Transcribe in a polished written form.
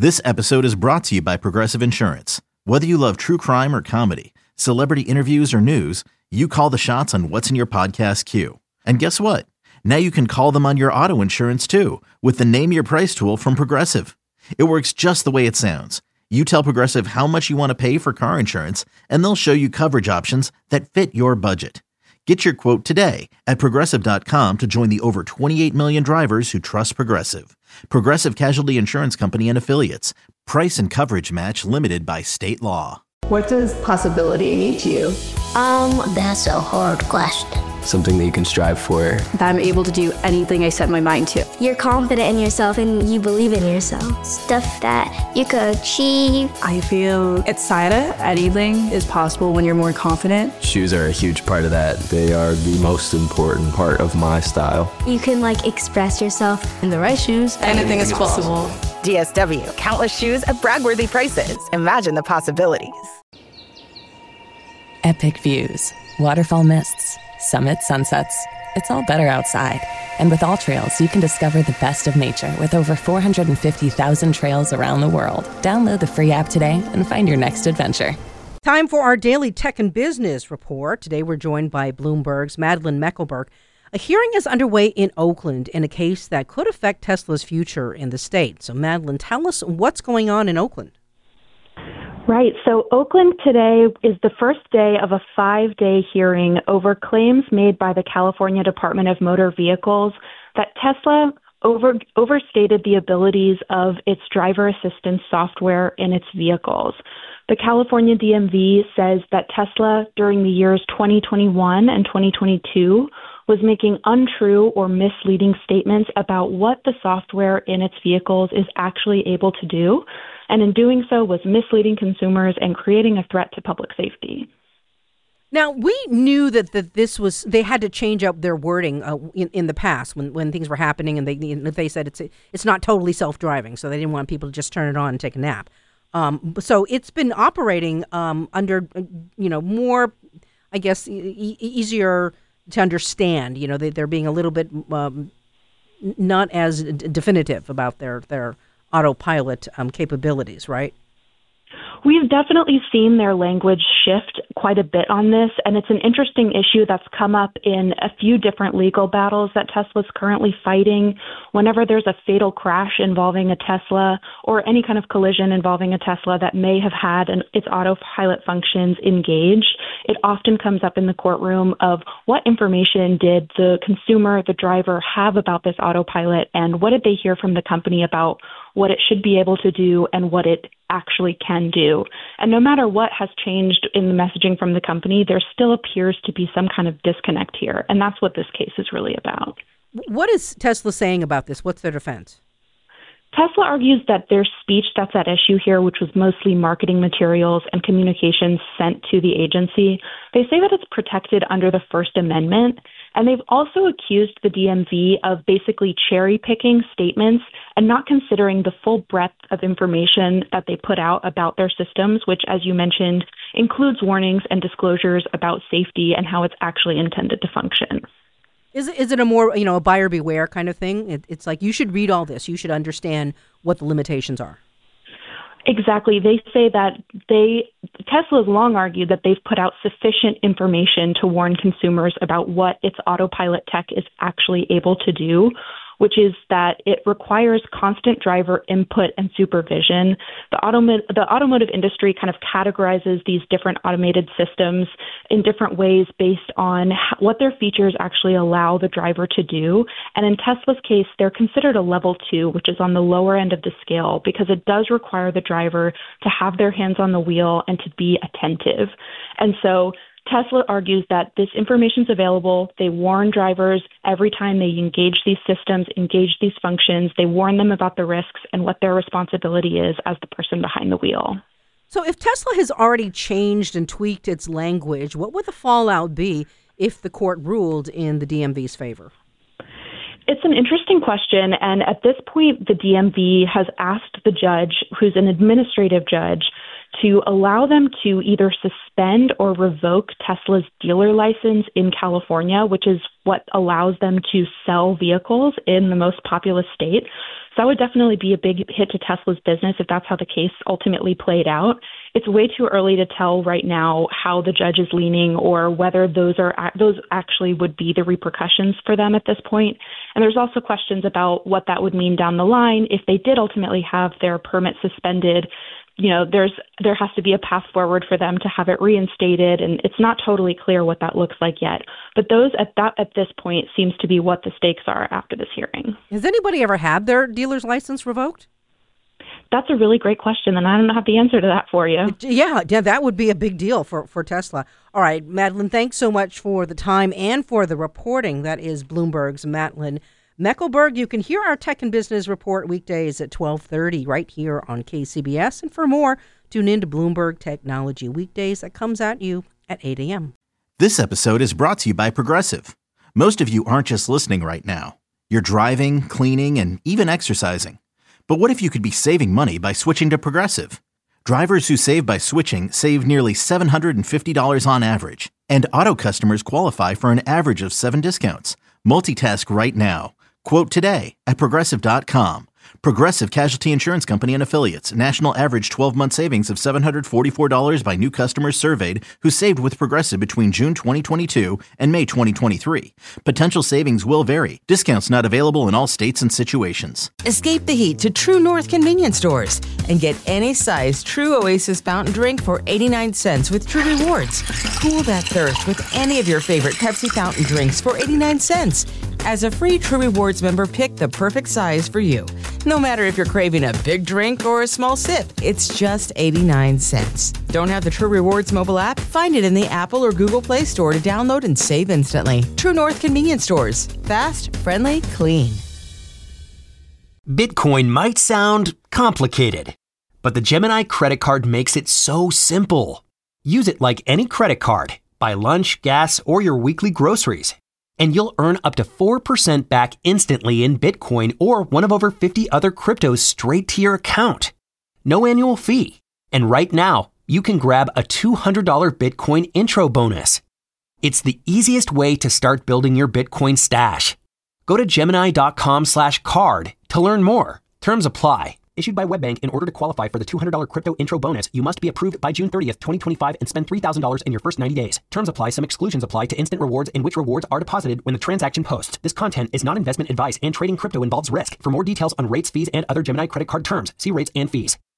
This episode is brought to you by Progressive Insurance. Whether you love true crime or comedy, celebrity interviews or news, you call the shots on what's in your podcast queue. And guess what? Now you can call them on your auto insurance too with the Name Your Price tool from Progressive. It works just the way it sounds. You tell Progressive how much you want to pay for car insurance, and they'll show you coverage options that fit your budget. Get your quote today at Progressive.com to join the over 28 million drivers who trust Progressive. Progressive Casualty Insurance Company and Affiliates. Price and coverage match limited by state law. What does possibility mean to you? That's a hard question. Something that you can strive for. That I'm able to do anything I set my mind to. You're confident in yourself and you believe in yourself. Stuff that you could achieve. I feel excited. Anything is possible when you're more confident. Shoes are a huge part of that. They are the most important part of my style. You can express yourself. In the right shoes, anything is possible. DSW, countless shoes at brag-worthy prices. Imagine the possibilities. Epic views, waterfall mists, summit sunsets. It's all better outside. And with All Trails, you can discover the best of nature with over 450,000 trails around the world. Download the free app today and find your next adventure. Time for our daily tech and business report. Today we're joined by Bloomberg's Madeleine Meckelberg. A hearing is underway in Oakland in a case that could affect Tesla's future in the state. So Madeleine, tell us what's going on in Oakland. Right. So Oakland today is the first day of a 5-day hearing over claims made by the California Department of Motor Vehicles that Tesla overstated the abilities of its driver assistance software in its vehicles. The California DMV says that Tesla during the years 2021 and 2022 was making untrue or misleading statements about what the software in its vehicles is actually able to do, and in doing so was misleading consumers and creating a threat to public safety. Now, we knew that they had to change up their wording in the past when things were happening, and they said it's not totally self-driving, so they didn't want people to just turn it on and take a nap. So it's been operating under more, I guess, easier to understand. They're being a little bit not as definitive about their autopilot capabilities, right? We've definitely seen their language shift quite a bit on this, and it's an interesting issue that's come up in a few different legal battles that Tesla's currently fighting. Whenever there's a fatal crash involving a Tesla or any kind of collision involving a Tesla that may have had its autopilot functions engaged, it often comes up in the courtroom of what information did the consumer, the driver, have about this autopilot, and what did they hear from the company about what it should be able to do and what it actually can do. And no matter what has changed in the messaging from the company, there still appears to be some kind of disconnect here. And that's what this case is really about. What is Tesla saying about this? What's their defense? Tesla argues that their speech that's at issue here, which was mostly marketing materials and communications sent to the agency, they say that it's protected under the First Amendment. And they've also accused the DMV of basically cherry-picking statements and not considering the full breadth of information that they put out about their systems, which, as you mentioned, includes warnings and disclosures about safety and how it's actually intended to function. Is it a more, a buyer beware kind of thing? It's like you should read all this. You should understand what the limitations are. Exactly. They say that Tesla has long argued that they've put out sufficient information to warn consumers about what its autopilot tech is actually able to do, which is that it requires constant driver input and supervision. The automotive industry kind of categorizes these different automated systems in different ways based on what their features actually allow the driver to do. And in Tesla's case, they're considered a level 2, which is on the lower end of the scale, because it does require the driver to have their hands on the wheel and to be attentive. And so Tesla argues that this information is available. They warn drivers every time they engage these systems, engage these functions. They warn them about the risks and what their responsibility is as the person behind the wheel. So if Tesla has already changed and tweaked its language, what would the fallout be if the court ruled in the DMV's favor? It's an interesting question, and at this point, the DMV has asked the judge, who's an administrative judge, to allow them to either suspend or revoke Tesla's dealer license in California, which is what allows them to sell vehicles in the most populous state. So that would definitely be a big hit to Tesla's business if that's how the case ultimately played out. It's way too early to tell right now how the judge is leaning or whether those actually would be the repercussions for them at this point. And there's also questions about what that would mean down the line if they did ultimately have their permit suspended. There has to be a path forward for them to have it reinstated, and it's not totally clear what that looks like yet. But those at this point seems to be what the stakes are after this hearing. Has anybody ever had their dealer's license revoked? That's a really great question, and I don't have the answer to that for you. Yeah, that would be a big deal for Tesla. All right, Madeline, thanks so much for the time and for the reporting. That is Bloomberg's Madeline Meckelberg. You can hear our Tech and Business Report weekdays at 12:30 right here on KCBS. And for more, tune in to Bloomberg Technology Weekdays. That comes at you at 8 a.m. This episode is brought to you by Progressive. Most of you aren't just listening right now. You're driving, cleaning, and even exercising. But what if you could be saving money by switching to Progressive? Drivers who save by switching save nearly $750 on average. And auto customers qualify for an average of 7 discounts. Multitask right now. Quote today at Progressive.com. Progressive Casualty Insurance Company and Affiliates. National average 12-month savings of $744 by new customers surveyed who saved with Progressive between June 2022 and May 2023. Potential savings will vary. Discounts not available in all states and situations. Escape the heat to True North convenience stores and get any size True Oasis fountain drink for 89 cents with True Rewards. Cool that thirst with any of your favorite Pepsi fountain drinks for 89 cents. As a free True Rewards member, pick the perfect size for you. No matter if you're craving a big drink or a small sip, it's just 89 cents. Don't have the True Rewards mobile app? Find it in the Apple or Google Play Store to download and save instantly. True North convenience stores. Fast, friendly, clean. Bitcoin might sound complicated, but the Gemini credit card makes it so simple. Use it like any credit card. Buy lunch, gas, or your weekly groceries. And you'll earn up to 4% back instantly in Bitcoin or one of over 50 other cryptos straight to your account. No annual fee. And right now, you can grab a $200 Bitcoin intro bonus. It's the easiest way to start building your Bitcoin stash. Go to Gemini.com/card to learn more. Terms apply. Issued by WebBank. In order to qualify for the $200 crypto intro bonus, you must be approved by June 30th, 2025 and spend $3,000 in your first 90 days. Terms apply. Some exclusions apply to instant rewards in which rewards are deposited when the transaction posts. This content is not investment advice and trading crypto involves risk. For more details on rates, fees, and other Gemini credit card terms, see rates and fees.